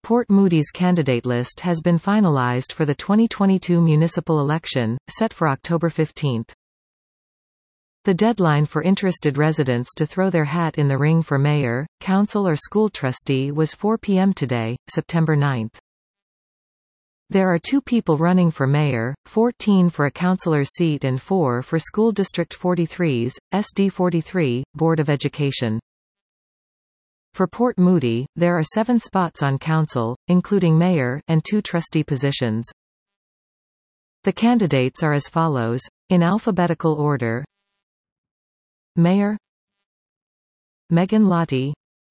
Port Moody's candidate list has been finalized for the 2022 municipal election, set for October 15. The deadline for interested residents to throw their hat in the ring for mayor, council or school trustee was 4 p.m. today, September 9. There are 2 people running for mayor, 14 for a councillor's seat and 4 for School District 43's, SD 43, Board of Education. For Port Moody, there are 7 spots on council, including mayor, and 2 trustee positions. The candidates are as follows, in alphabetical order: Mayor Megan Lottie,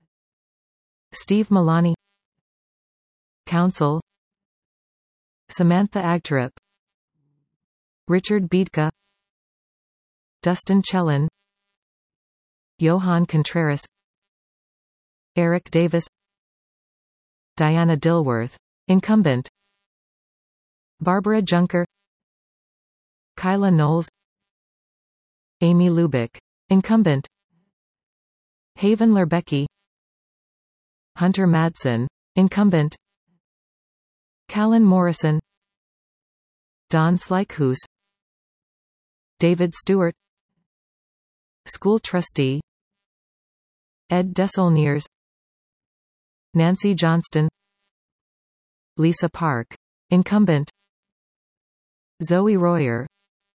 Steve Milani, Council Samantha Agtarup, Richard Biedka, Dustin Chellin, Johan Contreras, Eric Davis, Diana Dilworth, incumbent, Barbara Junker, Kyla Knowles, Amy Lubick, incumbent, Haven Lerbecki, Hunter Madsen, incumbent, Callan Morrison, Don Slykhus, David Stewart, school trustee, Ed Desaulniers, Nancy Johnston, Lisa Park, incumbent, Zoe Royer.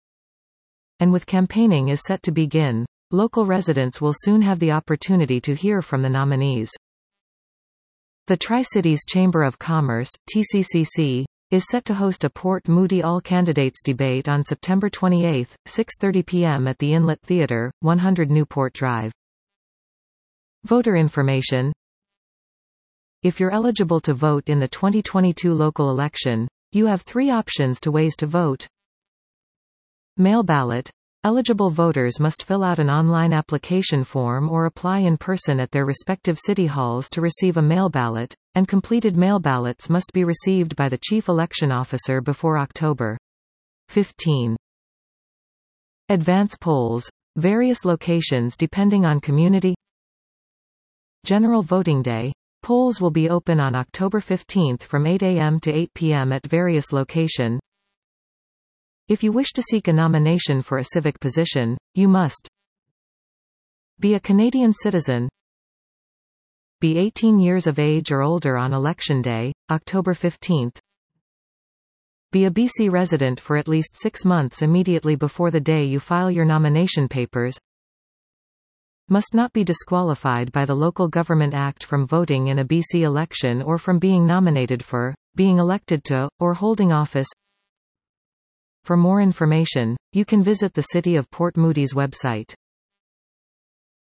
And with campaigning is set to begin, local residents will soon have the opportunity to hear from the nominees. The Tri-Cities Chamber of Commerce, TCCC, is set to host a Port Moody All-Candidates debate on September 28, 6:30 p.m. at the Inlet Theatre, 100 Newport Drive. Voter information. If you're eligible to vote in the 2022 local election, you have 3 options to ways to vote. Mail ballot. Eligible voters must fill out an online application form or apply in person at their respective city halls to receive a mail ballot, and completed mail ballots must be received by the Chief Election Officer before October 15. Advance polls. Various locations depending on community. General Voting Day. Polls will be open on October 15 from 8 a.m. to 8 p.m. at various locations. If you wish to seek a nomination for a civic position, you must be a Canadian citizen, be 18 years of age or older on Election Day, October 15, be a BC resident for at least 6 months immediately before the day you file your nomination papers, must not be disqualified by the Local Government Act from voting in a BC election or from being nominated for, being elected to, or holding office. For more information, you can visit the City of Port Moody's website.